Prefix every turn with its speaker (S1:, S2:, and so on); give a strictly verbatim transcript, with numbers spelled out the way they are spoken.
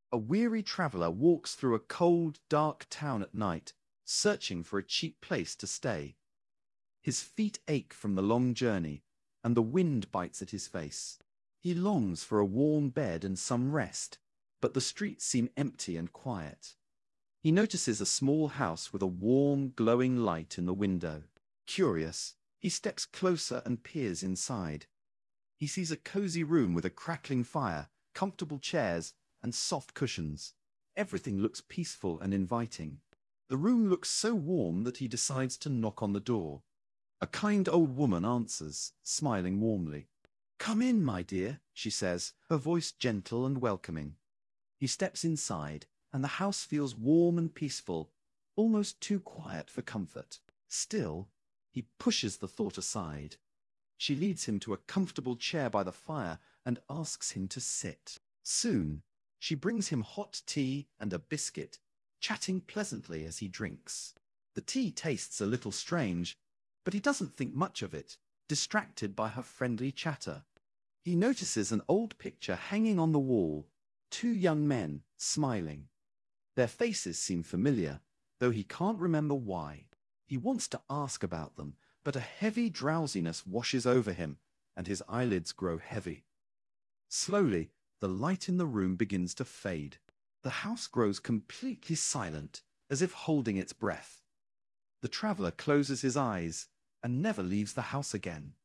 S1: A weary traveler walks through a cold, dark town at night, searching for a cheap place to stay. His feet ache from the long journey, and the wind bites at his face. He longs for a warm bed and some rest, but the streets seem empty and quiet. He notices a small house with a warm, glowing light in the window. Curious, he steps closer and peers inside. He sees a cozy room with a crackling fire, comfortable chairs, and soft cushions. Everything looks peaceful and inviting. The room looks so warm that he decides to knock on the door. A kind old woman answers, smiling warmly. "Come in, my dear," she says, her voice gentle and welcoming. He steps inside, and the house feels warm and peaceful, almost too quiet for comfort. Still, he pushes the thought aside. She leads him to a comfortable chair by the fire and asks him to sit. Soon, she brings him hot tea and a biscuit, chatting pleasantly as he drinks. The tea tastes a little strange, but he doesn't think much of it, distracted by her friendly chatter. He notices an old picture hanging on the wall, two young men, smiling. Their faces seem familiar, though he can't remember why. He wants to ask about them, but a heavy drowsiness washes over him, and his eyelids grow heavy. Slowly, the light in the room begins to fade. The house grows completely silent, as if holding its breath. The traveler closes his eyes and never leaves the house again.